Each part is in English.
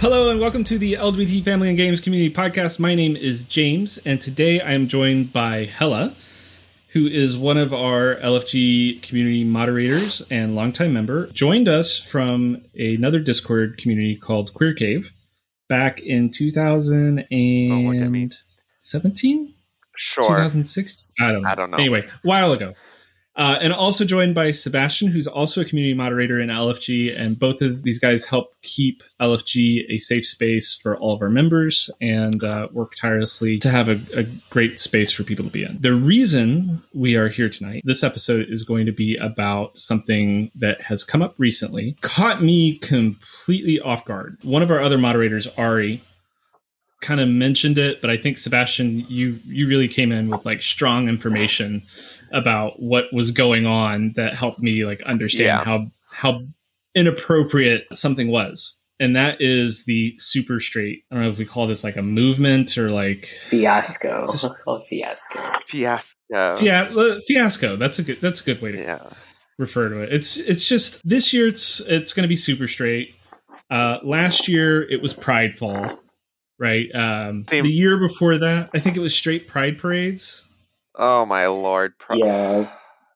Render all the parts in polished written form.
Hello and welcome to the LGBT Family and Games Community Podcast. My name is James, and today I am joined by Hella, who is one of our LFG community moderators and longtime member. Joined us from another Discord community called Queer Cave back in 2017? Sure. 2016? I don't know. Anyway, a while ago. And also joined by Sebastian, who's also a community moderator in LFG. And both of these guys help keep LFG a safe space for all of our members and work tirelessly to have a great space for people to be in. The reason we are here tonight, this episode is going to be about something that has come up recently, caught me completely off guard. One of our other moderators, Ari, kind of mentioned it, but I think Sebastian, you really came in with like strong information about what was going on that helped me like understand how inappropriate something was. And that is the super straight. I don't know if we call this like a movement or like fiasco. Let's call it fiasco. Fiasco. That's a good way to refer to it. It's just this year it's going to be super straight. Last year it was Pride Fall. Right. The year before that, I think it was straight pride parades. Oh my lord. Yeah,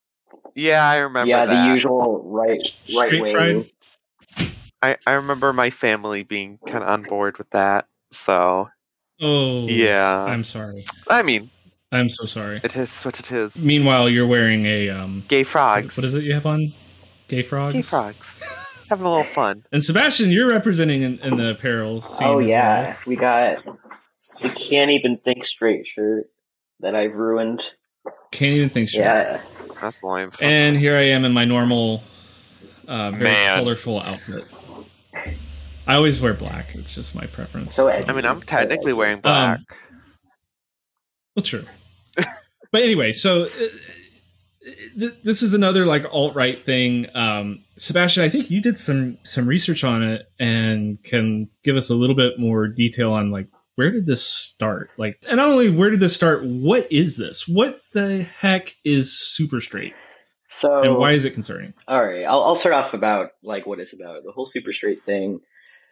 I remember that. The usual right way. I remember my family being kind of on board with that. So. Oh. Yeah. I'm sorry. I mean. I'm so sorry. It is what it is. Meanwhile, you're wearing a gay frogs. What is it you have on? Gay frogs? Gay frogs. Having a little fun. And Sebastian, you're representing in the apparel scene. Oh yeah, well. We got the Can't Even Think Straight shirt that I've ruined. Can't even think straight. Yeah, that's lame. And here I am in my normal, very colorful outfit. I always wear black. It's just my preference. So I mean, I'm technically wearing black. Well, true. But anyway, so. This is another like alt-right thing. Sebastian, I think you did some research on it and can give us a little bit more detail on like where did this start? Like, and not only where did this start, what is this? What the heck is super straight? So, and why is it concerning? All right, I'll start off about like what it's about. The whole super straight thing.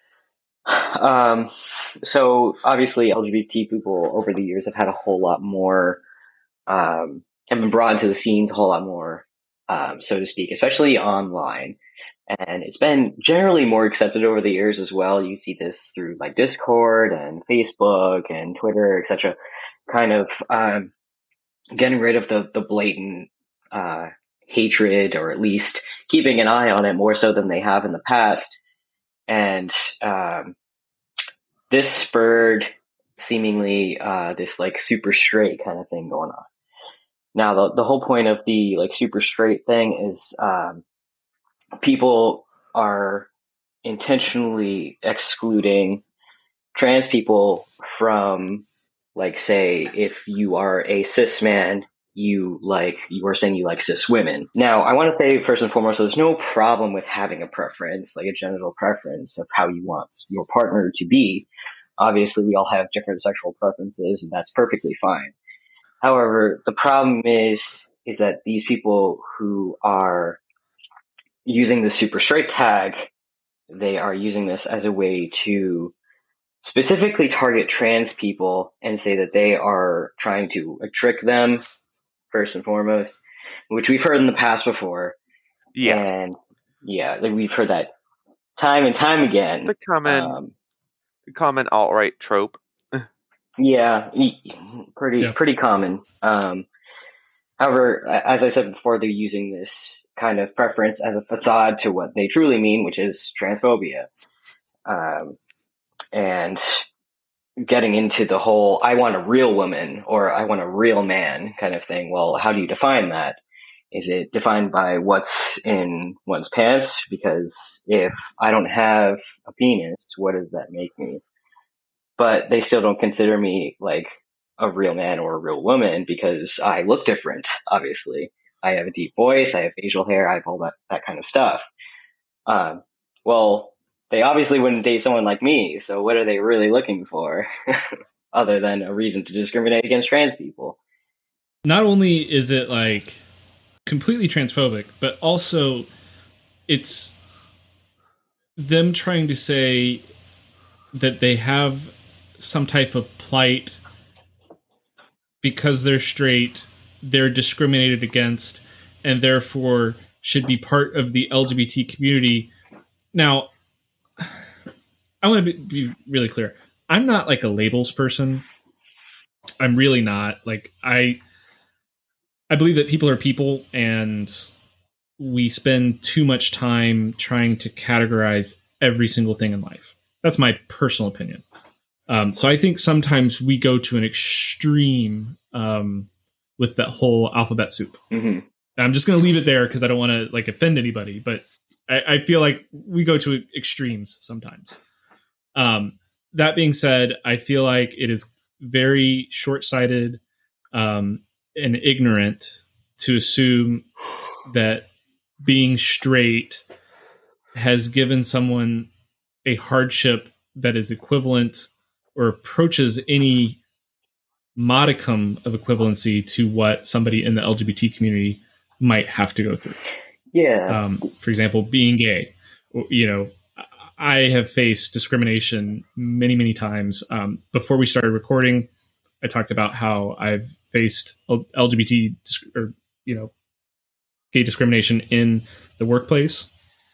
So obviously LGBT people over the years have had a whole lot more have been brought into the scenes a whole lot more, so to speak, especially online. And it's been generally more accepted over the years as well. You see this through like Discord and Facebook and Twitter, etc. Kind of getting rid of the blatant hatred, or at least keeping an eye on it more so than they have in the past. And this spurred seemingly this like super straight kind of thing going on. Now, the whole point of the like super straight thing is people are intentionally excluding trans people from, like, say, if you are a cis man, you are saying you like cis women. Now, I want to say first and foremost, there's no problem with having a preference, like a genital preference of how you want your partner to be. Obviously, we all have different sexual preferences, and that's perfectly fine. However, the problem is that these people who are using the super straight tag, they are using this as a way to specifically target trans people and say that they are trying to trick them, first and foremost, which we've heard in the past before. Yeah. And we've heard that time and time again. The common alt-right trope. Yeah, pretty common. However, as I said before, they're using this kind of preference as a facade to what they truly mean, which is transphobia. And getting into the whole, I want a real woman or I want a real man kind of thing. Well, how do you define that? Is it defined by what's in one's pants? Because if I don't have a penis, what does that make me? But they still don't consider me like a real man or a real woman because I look different, obviously. I have a deep voice, I have facial hair, I have all that kind of stuff. Well, they obviously wouldn't date someone like me, so what are they really looking for other than a reason to discriminate against trans people? Not only is it like completely transphobic, but also it's them trying to say that they have some type of plight because they're straight, they're discriminated against, and therefore should be part of the LGBT community. Now, I want to be really clear. I'm not like a labels person. I'm really not. Like, I believe that people are people, and we spend too much time trying to categorize every single thing in life. That's my personal opinion. So I think sometimes we go to an extreme with that whole alphabet soup. Mm-hmm. I'm just going to leave it there because I don't want to like offend anybody, but I feel like we go to extremes sometimes. That being said, I feel like it is very short-sighted and ignorant to assume that being straight has given someone a hardship that is equivalent or approaches any modicum of equivalency to what somebody in the LGBT community might have to go through. Yeah. For example, being gay. I have faced discrimination many, many times. Before we started recording, I talked about how I've faced LGBT or gay discrimination in the workplace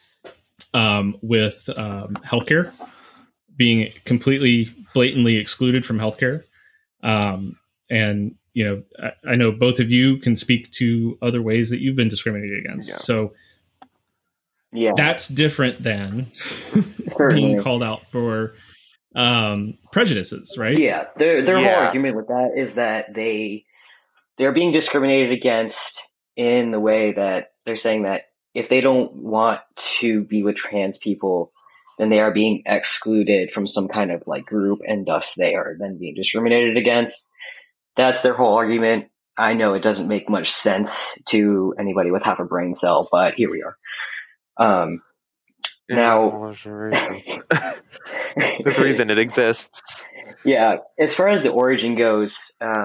with healthcare, being completely blatantly excluded from healthcare. And I know both of you can speak to other ways that you've been discriminated against. Yeah. So that's different than being called out for prejudices, right? Yeah. Their whole argument with that is that they're being discriminated against in the way that they're saying that if they don't want to be with trans people, then they are being excluded from some kind of like group, and thus they are then being discriminated against. That's their whole argument. I know it doesn't make much sense to anybody with half a brain cell, but here we are. Now, there's a reason it exists. Yeah, as far as the origin goes,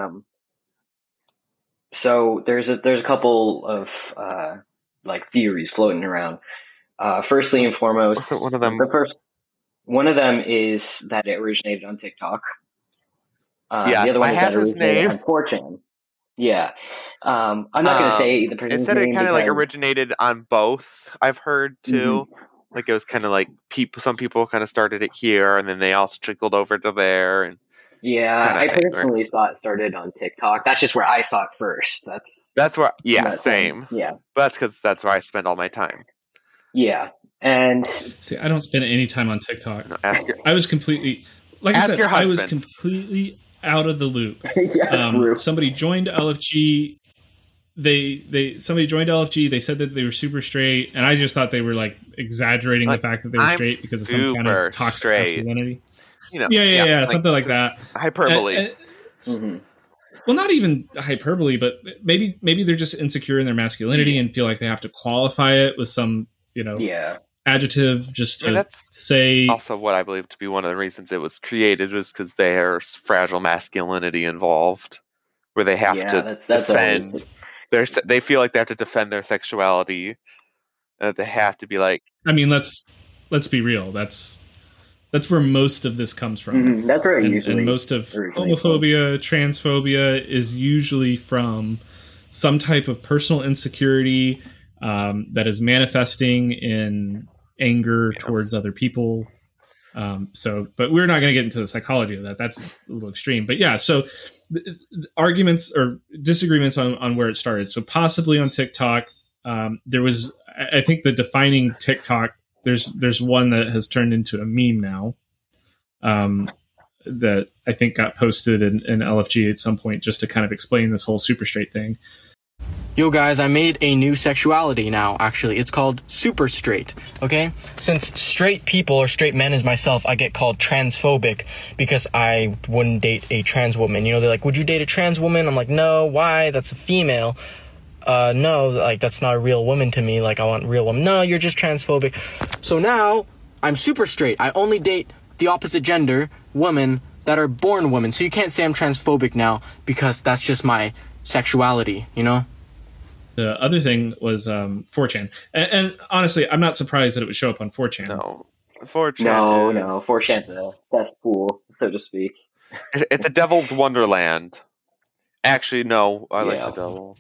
so there's a couple of like theories floating around. Firstly and foremost, one of them? One of them is that it originated on TikTok. The other one is that it originated on 4chan. Yeah. I'm not going to say the person's name. It said it kind of like originated on both. I've heard too. Mm-hmm. Like it was kind of like some people kind of started it here, and then they also trickled over to there. And I personally thought it started on TikTok. That's just where I saw it first. That's where, same. Yeah. But that's because that's where I spend all my time. Yeah. And see, I don't spend any time on TikTok. No, I was completely, like I said, I was completely out of the loop. Somebody joined LFG. Somebody joined LFG. They said that they were super straight, and I just thought they were like exaggerating the fact that they were straight because of some kind of toxic masculinity. Something like that. Hyperbole. Well, not even hyperbole, but maybe they're just insecure in their masculinity and feel like they have to qualify it with some adjective just to say. Also, what I believe to be one of the reasons it was created was because there's fragile masculinity involved, where they have to defend. They feel like they have to defend their sexuality. They have to be like. I mean, let's be real. That's where most of this comes from. Mm-hmm. That's where and most of homophobia, transphobia is usually from some type of personal insecurity that is manifesting in anger towards other people. But we're not going to get into the psychology of that. That's a little extreme. But yeah, so the arguments or disagreements on where it started. So possibly on TikTok, there was, I think the defining TikTok, there's one that has turned into a meme now that I think got posted in LFG at some point just to kind of explain this whole super straight thing. Yo guys, I made a new sexuality now, actually. It's called super straight, okay? Since straight people or straight men as myself, I get called transphobic because I wouldn't date a trans woman. You know, they're like, would you date a trans woman? I'm like, no, why? That's a female. No, like, that's not a real woman to me. Like, I want real woman. No, you're just transphobic. So now, I'm super straight. I only date the opposite gender, women, that are born women. So you can't say I'm transphobic now because that's just my sexuality, you know? The other thing was 4chan. And honestly, I'm not surprised that it would show up on 4chan. No. 4chan. No, 4chan's a cesspool, so to speak. It's a devil's wonderland. Actually, no, I like the devil.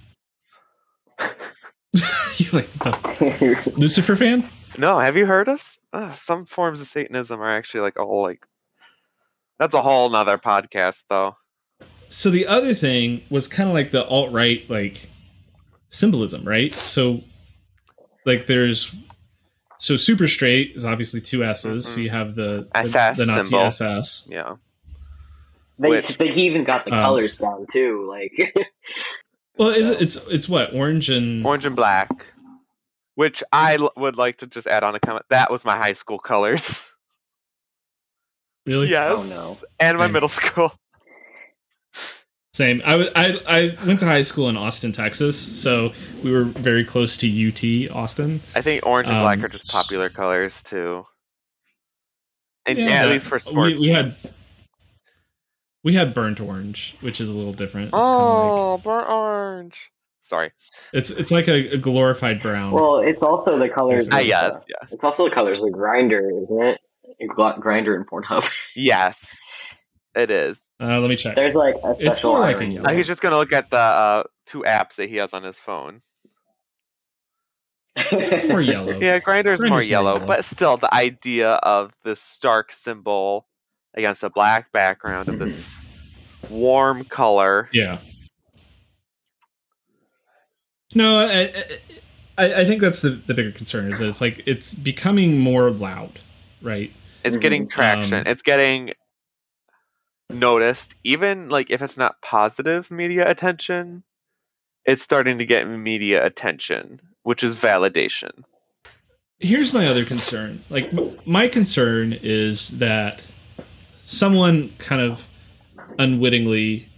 You like the devil? Lucifer fan? No, have you heard of some forms of Satanism are actually like all like. That's a whole nother podcast, though. So the other thing was kind of like the alt-right like symbolism, right? So like there's super straight is obviously two S's, so you have the Nazi symbol. SS. Yeah. They even got the colors down too, like. Well, it's what, orange and black, which I would like to just add on a comment. That was my high school colors. Really? Yes. Oh no. And my middle school. Same. I went to high school in Austin, Texas, so we were very close to UT Austin. I think orange and black are just popular colors too. And at least for sports. We had burnt orange, which is a little different. It's burnt orange. Sorry. It's like a glorified brown. Well, it's also the colors. Yeah. It's also the colors of Grindr, isn't it? Grindr and Pornhub. Yes, it is. Let me check. There's like a special. It's more like a yellow. He's just gonna look at the 2 apps that he has on his phone. It's more yellow. Yeah, Grindr's more yellow, but still, the idea of this stark symbol against a black background of this warm color. Yeah. No, I think that's the bigger concern is that it's like it's becoming more loud, right? It's getting traction. It's getting noticed. Even like if it's not positive media attention, it's starting to get media attention, which is validation. Here's my other concern. Like my concern is that someone kind of unwittingly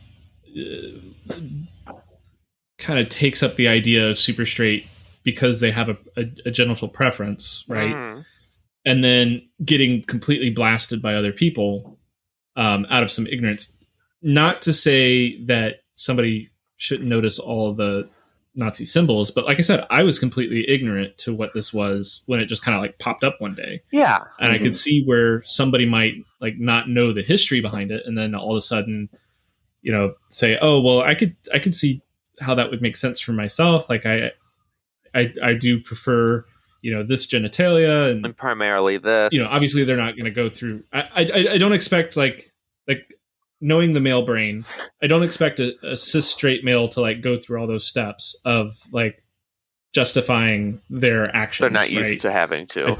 kind of takes up the idea of super straight because they have a genital preference, right? Mm. And then getting completely blasted by other people out of some ignorance. Not to say that somebody shouldn't notice all the Nazi symbols, but like I said, I was completely ignorant to what this was when it just kind of like popped up one day. Yeah. And I could see where somebody might like not know the history behind it, and then all of a sudden, you know, say, "Oh, well, I could see how that would make sense for myself. Like I do prefer, you know, this genitalia and primarily this. You know, obviously they're not going to go through. I don't expect like knowing the male brain. I don't expect a cis straight male to like go through all those steps of like justifying their actions. They're not used to having to.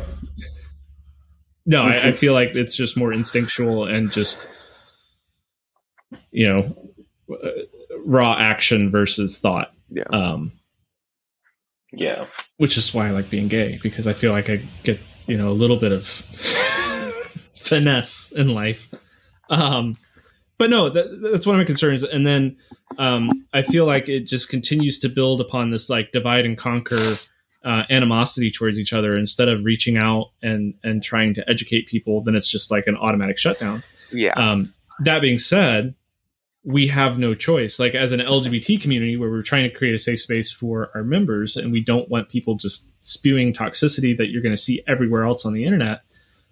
I feel like it's just more instinctual and just, you know, raw action versus thought. Yeah. Yeah. Which is why I like being gay, because I feel like I get, you know, a little bit of finesse in life. But no, that's one of my concerns. And then I feel like it just continues to build upon this like divide and conquer animosity towards each other instead of reaching out and trying to educate people. Then it's just like an automatic shutdown. Yeah. That being said, we have no choice. Like as an LGBT community where we're trying to create a safe space for our members and we don't want people just spewing toxicity that you're going to see everywhere else on the internet.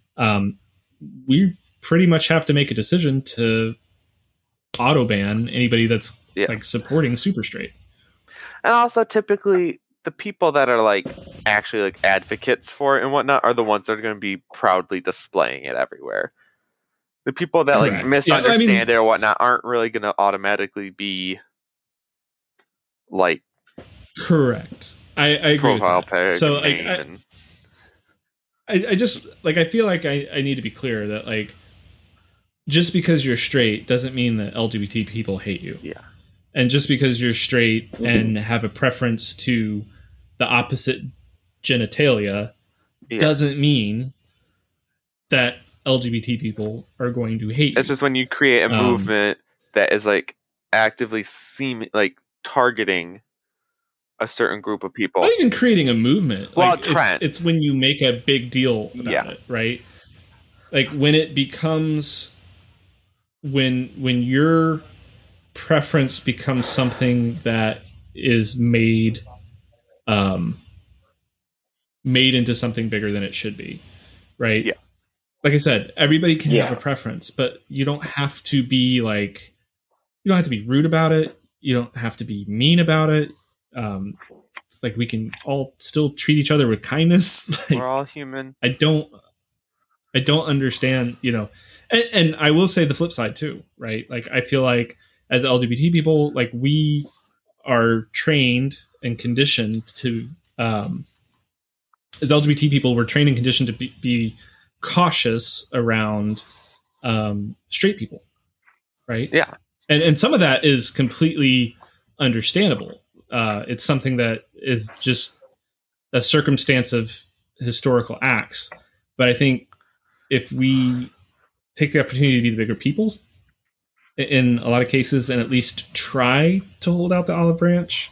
We pretty much have to make a decision to auto ban anybody that's like supporting super straight. And also typically the people that are like actually like advocates for it and whatnot are the ones that are going to be proudly displaying it everywhere. The people that like misunderstand it or whatnot aren't really going to automatically be like correct. I agree profile with that. So I just like I feel like I need to be clear that like just because you're straight doesn't mean that LGBT people hate you. Yeah. And just because you're straight and have a preference to the opposite genitalia doesn't mean that LGBT people are going to hate you. It's just when you create a movement that is like actively targeting a certain group of people. Not even creating a movement. Well, like, trend. It's when you make a big deal about it, right? Like when it becomes when your preference becomes something that is made into something bigger than it should be, right? Yeah. like I said, everybody can have a preference, but you don't have to be like, you don't have to be rude about it. You don't have to be mean about it. Like we can all still treat each other with kindness. Like, we're all human. I don't understand, and I will say the flip side too, right? Like I feel like as LGBT people, like we are trained and conditioned to, as LGBT people, we're trained and conditioned to be cautious around straight people, right? Yeah. And some of that is completely understandable. It's something that is just a circumstance of historical acts. But I think if we take the opportunity to be the bigger peoples in a lot of cases, and at least try to hold out the olive branch,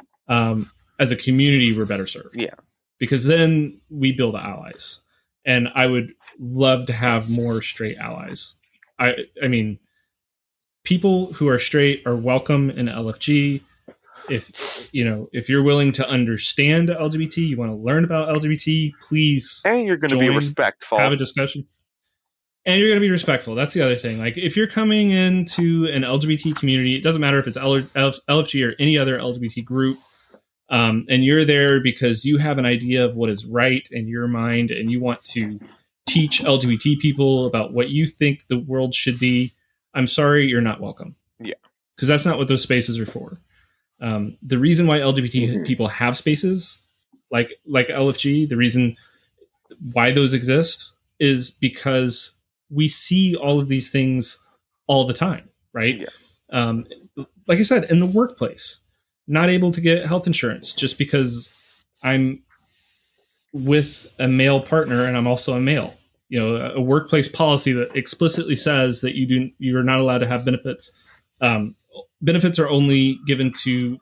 as a community, we're better served. Yeah. Because then we build allies. And I would love to have more straight allies. I mean, people who are straight are welcome in LFG. If you're willing to understand LGBT, you want to learn about LGBT, please. And you're going to be respectful. Have a discussion. And you're going to be respectful. That's the other thing. Like if you're coming into an LGBT community, it doesn't matter if it's LFG or any other LGBT group, and you're there because you have an idea of what is right in your mind and you want to teach LGBT people about what you think the world should be, I'm sorry, you're not welcome. Yeah. Because that's not what those spaces are for. The reason why LGBT people have spaces like LFG, the reason why those exist is because we see all of these things all the time, right? Yeah. Like I said, in the workplace, not able to get health insurance just because I'm with a male partner and I'm also a male. A workplace policy that explicitly says that you are not allowed to have benefits. Benefits are only given to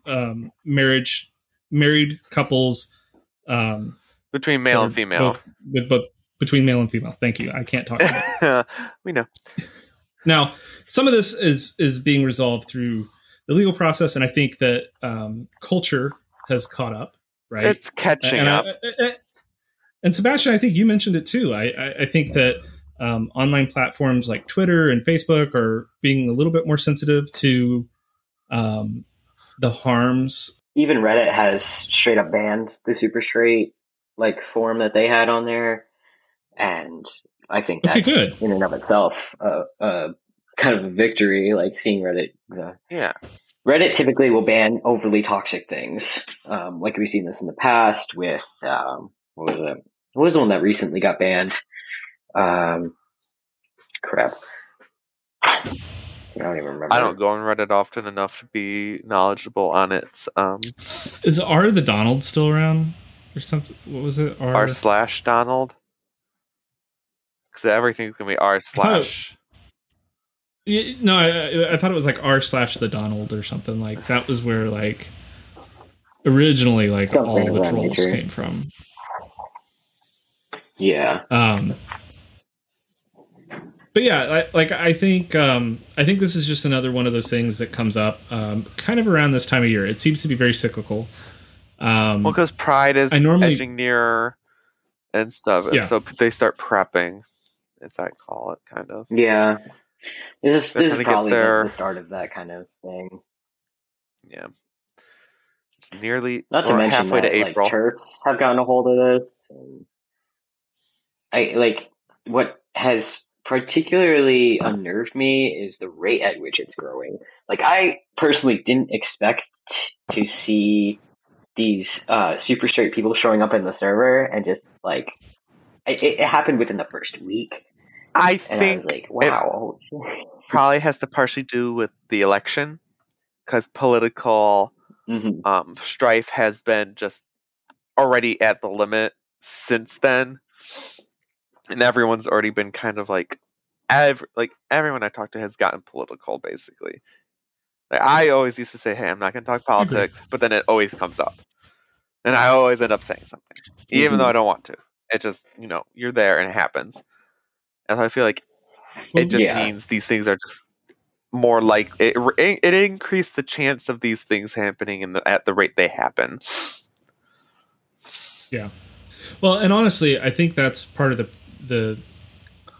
married couples between male and female. Between male and female. Thank you. I can't talk about it. We know. Now, some of this is being resolved through the legal process, and I think that culture has caught up. Right, it's catching up. And Sebastian, I think you mentioned it too. I think that online platforms like Twitter and Facebook are being a little bit more sensitive to the harms. Even Reddit has straight up banned the super straight forum that they had on there, and I think that's good in and of itself kind of a victory. Seeing Reddit. Yeah. Reddit typically will ban overly toxic things. Like we've seen this in the past with what was it? What was the one that recently got banned? Crap. I don't even remember. I don't go on Reddit often enough to be knowledgeable on it. Is R the Donald still around or something? What was it? R/Donald? Because everything's going to be R/. No, I thought it was R/the Donald or something. That was where originally all the trolls came from. Yeah. But yeah, I think this is just another one of those things that comes up kind of around this time of year. It seems to be very cyclical. Because Pride is edging nearer and stuff, and so they start prepping, as I call it, kind of. Yeah. This is probably the start of that kind of thing. Yeah. It's nearly not to mention halfway that, to April. Turks have gotten a hold of this. And what has particularly unnerved me is the rate at which it's growing. I personally didn't expect to see these super straight people showing up in the server and just it happened within the first week. I think I was wow. It probably has to partially do with the election, because political strife has been just already at the limit since then, and everyone's already been kind of everyone I talk to has gotten political, basically. I always used to say, hey, I'm not going to talk politics, but then it always comes up, and I always end up saying something, even though I don't want to. It just, you're there and it happens. And so I feel like it just means these things are just more it increased the chance of these things happening at the rate they happen. Yeah. Well, and honestly, I think that's part of the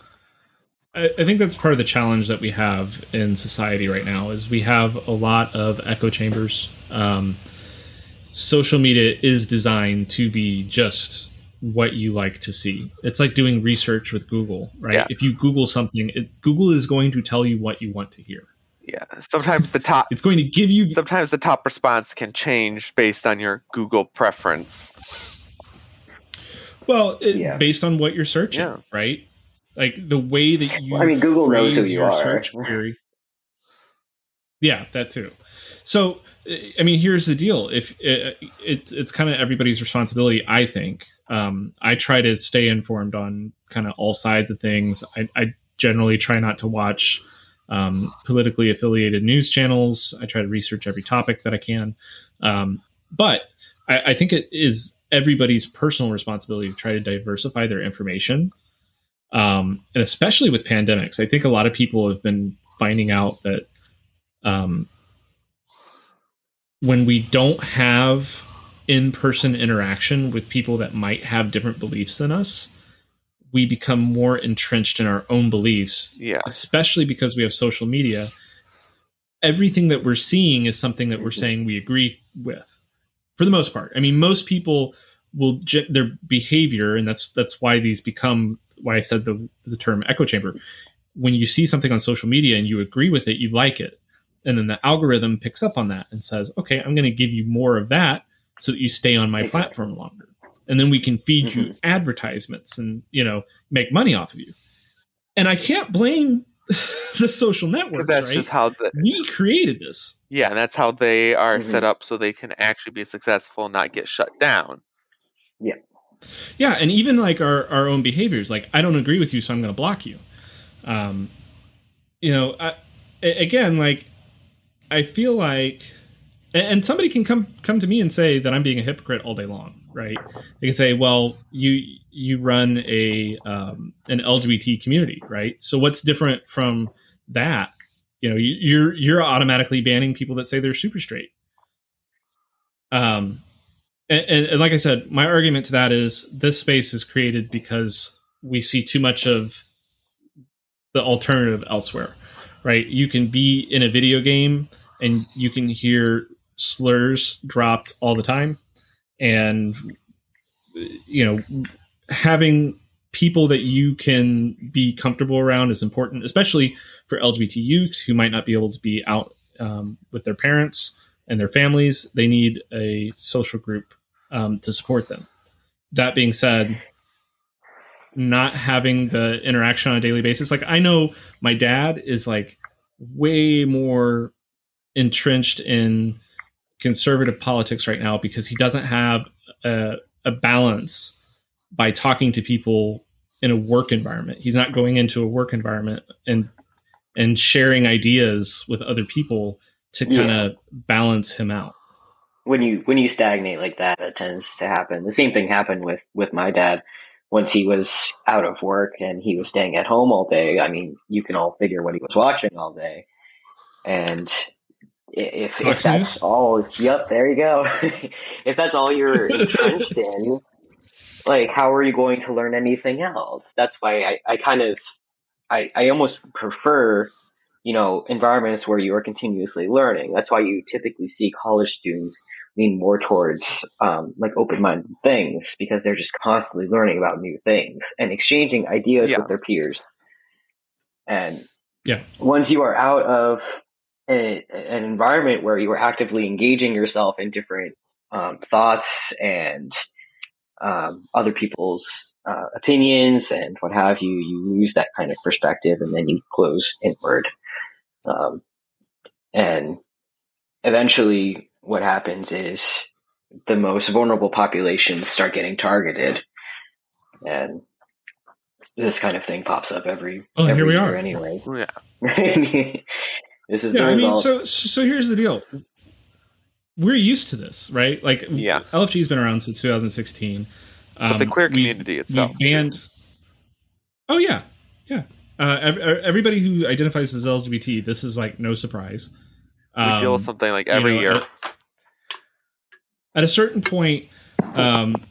I think that's part of the challenge that we have in society right now is we have a lot of echo chambers. Social media is designed to be just what you like to see. It's like doing research with Google, right? Yeah. If you Google something, Google is going to tell you what you want to hear. Yeah. Sometimes it's going to give you. Sometimes the top response can change based on your Google preference. Well, based on what you're searching, right? Like the way that you. Google knows who you are. Search query. Yeah, that too. So, here's the deal. If it's kind of everybody's responsibility, I think. I try to stay informed on kind of all sides of things. I generally try not to watch politically affiliated news channels. I try to research every topic that I can. But I think it is everybody's personal responsibility to try to diversify their information. And especially with pandemics, I think a lot of people have been finding out that when we don't have in-person interaction with people that might have different beliefs than us, we become more entrenched in our own beliefs, especially because we have social media. Everything that we're seeing is something that we're saying we agree with, for the most part. Most people will their behavior, and that's why these become why I said the term echo chamber. When you see something on social media and you agree with it, you like it. And then the algorithm picks up on that and says, okay, I'm going to give you more of that so that you stay on my platform longer. And then we can feed you advertisements and, make money off of you. And I can't blame the social networks, that's right? Just how we created this. Yeah, and that's how they are set up so they can actually be successful and not get shut down. Yeah. Yeah, and even like our own behaviors, like I don't agree with you, so I'm going to block you. I feel like, and somebody can come to me and say that I'm being a hypocrite all day long, right? They can say, well, you run an LGBT community, right? So what's different from that? You're automatically banning people that say they're super straight. And like I said, my argument to that is this space is created because we see too much of the alternative elsewhere, right? You can be in a video game and you can hear slurs dropped all the time. And, having people that you can be comfortable around is important, especially for LGBT youth who might not be able to be out with their parents and their families. They need a social group to support them. That being said, not having the interaction on a daily basis. Like I know my dad is like way more entrenched in conservative politics right now because he doesn't have a balance by talking to people in a work environment. He's not going into a work environment and sharing ideas with other people to kind of balance him out. When you stagnate like that tends to happen. The same thing happened with my dad once he was out of work and he was staying at home all day. You can all figure what he was watching all day. And if that's all, yep, there you go. If that's all you're entrenched in, like, how are you going to learn anything else? That's why I almost prefer, environments where you are continuously learning. That's why you typically see college students lean more towards, open-minded things, because they're just constantly learning about new things and exchanging ideas with their peers. And once you are out of an environment where you are actively engaging yourself in different thoughts and other people's opinions and what have you, you lose that kind of perspective and then you close inward. And eventually what happens is the most vulnerable populations start getting targeted. And this kind of thing pops up every here we year are. Anyways. Yeah. This is so here's the deal. We're used to this, right? Like, LFG's been around since 2016. But the queer community itself banned. Too. Oh yeah. Everybody who identifies as LGBT, this is like no surprise. We deal with something like every year. At a certain point,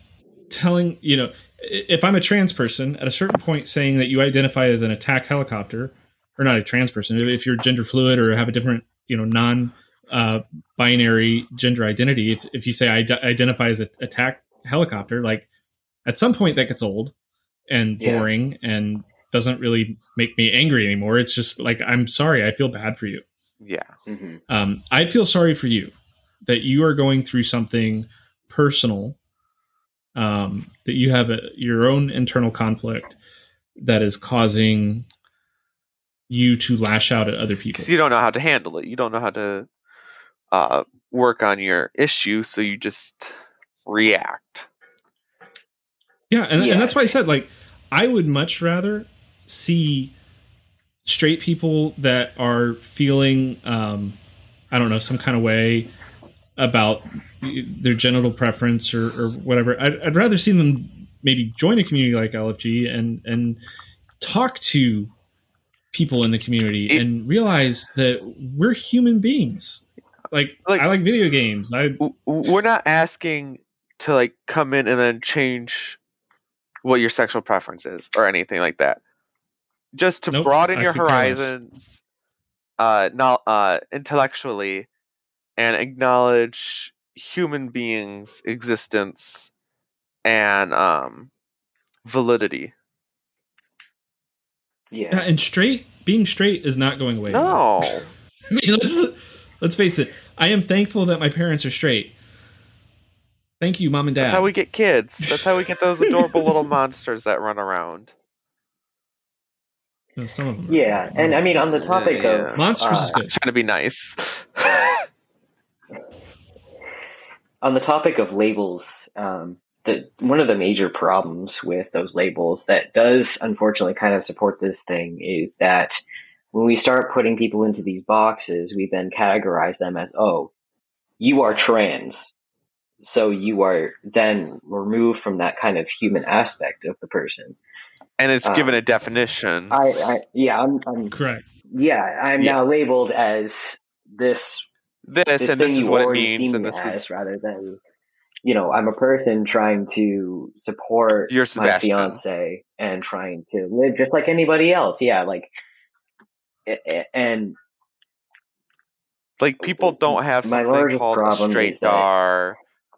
telling, if I'm a trans person, at a certain point saying that you identify as an attack helicopter, or not a trans person, if you're gender fluid or have a different, non-binary gender identity, if you say I identify as an attack helicopter, like at some point that gets old and boring and doesn't really make me angry anymore. It's just like, I'm sorry, I feel bad for you. Yeah. Mm-hmm. I feel sorry for you that you are going through something personal, that you have your own internal conflict that is causing you to lash out at other people. You don't know how to handle it. You don't know how to work on your issue, so you just react. Yeah, and that's why I said, like, I would much rather see straight people that are feeling, I don't know, some kind of way about their genital preference or whatever. I'd rather see them maybe join a community like LFG and talk to people in the community and realize that we're human beings. Like I like video games. We're not asking to like come in and then change what your sexual preference is or anything like that. Just to broaden your horizons, intellectually, and acknowledge human beings' existence and validity. Yeah, and being straight is not going away. No. I mean, let's face it. I am thankful that my parents are straight. Thank you, Mom and Dad. That's how we get kids. That's how we get those adorable little monsters that run around. No, some of them. Yeah, and I mean, on the topic of monsters is good. Trying to be nice. On the topic of labels, one of the major problems with those labels that does unfortunately kind of support this thing is that when we start putting people into these boxes, we then categorize them as, oh, you are trans. So you are then removed from that kind of human aspect of the person. And it's given a definition. I'm correct. Yeah, I'm now labeled as this and this is what it means, and this is rather than, I'm a person trying to support my fiance and trying to live just like anybody else. Yeah, and like people don't have something called a straight bar.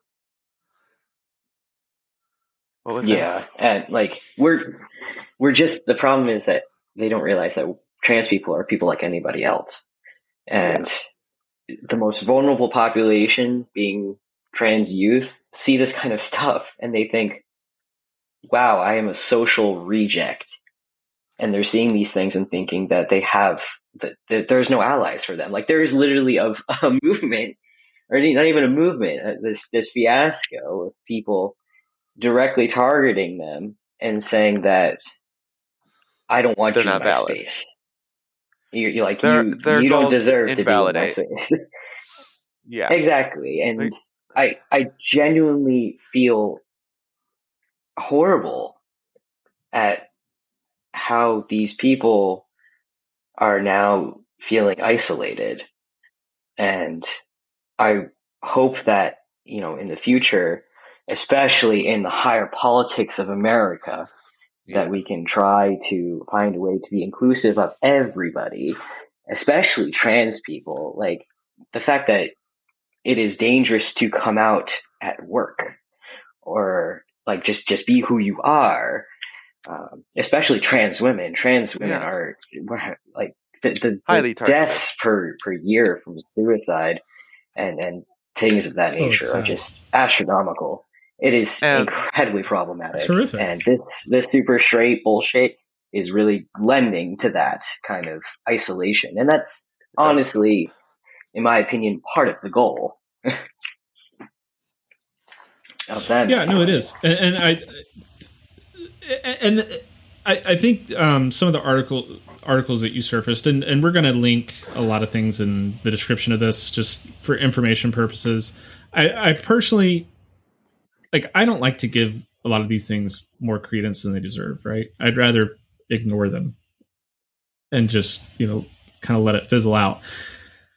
What was that? And like we're just, the problem is that they don't realize that trans people are people like anybody else, and the most vulnerable population, being trans youth, see this kind of stuff and they think, wow, I am a social reject. And they're seeing these things and thinking that they have, that there's no allies for them. Like there is literally a movement, or not even a movement, this fiasco of people directly targeting them and saying that I don't want you in my space. You're like, you don't deserve to be in my space. Yeah, exactly. And I genuinely feel horrible at how these people are now feeling isolated. And I hope that, in the future, especially in the higher politics of America, that we can try to find a way to be inclusive of everybody, especially trans people. Like the fact that it is dangerous to come out at work or like just be who you are, especially trans women. Trans women are like the deaths per year from suicide and things of that nature are just astronomical. It is incredibly problematic. It's horrific. And this super straight bullshit is really lending to that kind of isolation. And that's honestly, in my opinion, part of the goal. Of them. Yeah, no, it is. And I think some of the articles that you surfaced, and we're going to link a lot of things in the description of this just for information purposes. I personally, I don't like to give a lot of these things more credence than they deserve, right? I'd rather ignore them and just, kind of let it fizzle out.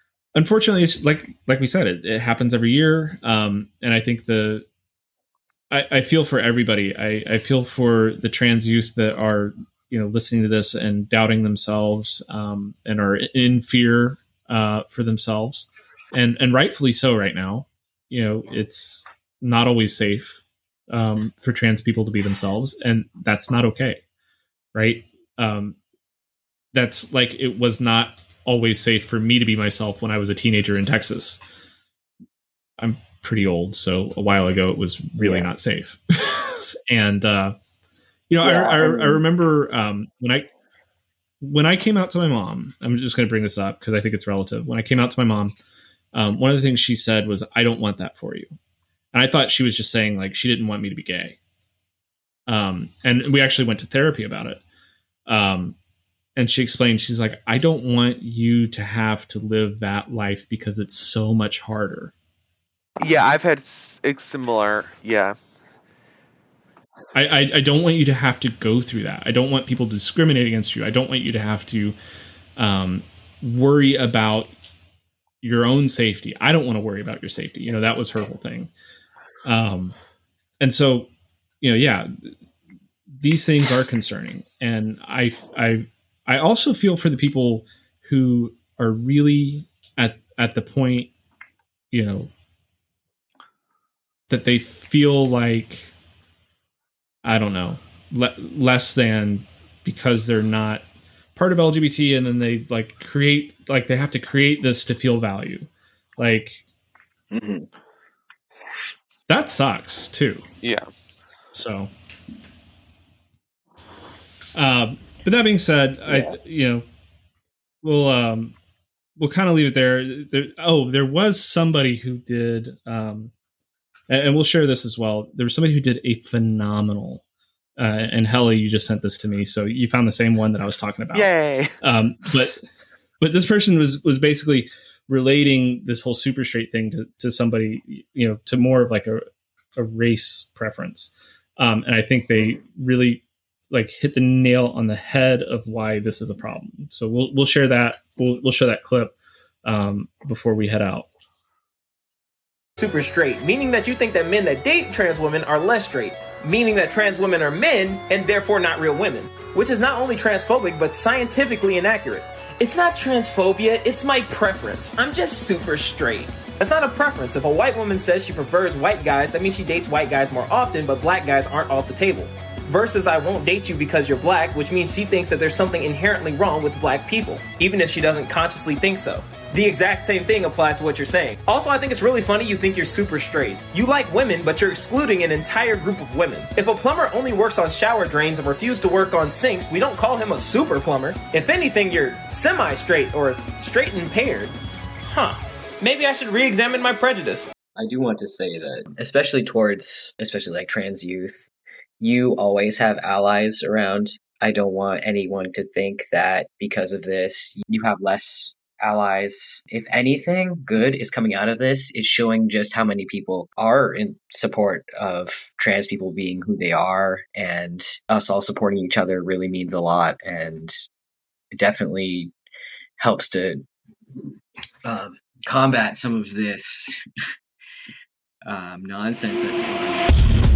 Unfortunately, it's like we said, it happens every year. And I think I feel for everybody. I feel for the trans youth that are, listening to this and doubting themselves, and are in fear for themselves, and rightfully so right now. It's not always safe for trans people to be themselves, and that's not okay, right? That's like, it was not always safe for me to be myself when I was a teenager in Texas. I'm pretty old, so a while ago it was really not safe. And I remember when I came out to my mom. I'm just going to bring this up because I think it's relative. When I came out to my mom, one of the things she said was, "I don't want that for you," and I thought she was just saying like she didn't want me to be gay. And we actually went to therapy about it. And she explained, she's like, "I don't want you to have to live that life because it's so much harder." Yeah, I've had similar. Yeah. I don't want you to have to go through that. I don't want people to discriminate against you. I don't want you to have to worry about your own safety. I don't want to worry about your safety. That was her whole thing. And so, these things are concerning. And I also feel for the people who are really at the point, that they feel like, I don't know, less than because they're not part of LGBT, and then they they have to create this to feel value. Like, that sucks too. Yeah. So, but that being said, we'll kind of leave it there. There was somebody who did, and we'll share this as well. There was somebody who did a phenomenal, and Helly, you just sent this to me, so you found the same one that I was talking about. Yay! But this person was basically relating this whole super straight thing to somebody, to more of like a race preference, and I think they really hit the nail on the head of why this is a problem. So we'll share that. We'll show that clip before we head out. Super straight, meaning that you think that men that date trans women are less straight, meaning that trans women are men and therefore not real women, which is not only transphobic but scientifically inaccurate. It's not transphobia, it's my preference. I'm just super straight. That's not a preference. If a white woman says she prefers white guys, that means she dates white guys more often, but black guys aren't off the table. Versus I won't date you because you're black, which means she thinks that there's something inherently wrong with black people, even if she doesn't consciously think so. The exact same thing applies to what you're saying. Also, I think it's really funny you think you're super straight. You like women, but you're excluding an entire group of women. If a plumber only works on shower drains and refuses to work on sinks, we don't call him a super plumber. If anything, you're semi-straight or straight impaired. Maybe I should re-examine my prejudice. I do want to say that, especially like trans youth, you always have allies around. I don't want anyone to think that because of this, you have less allies. If anything good is coming out of this, is showing just how many people are in support of trans people being who they are, and us all supporting each other really means a lot, and it definitely helps to combat some of this nonsense that's going on.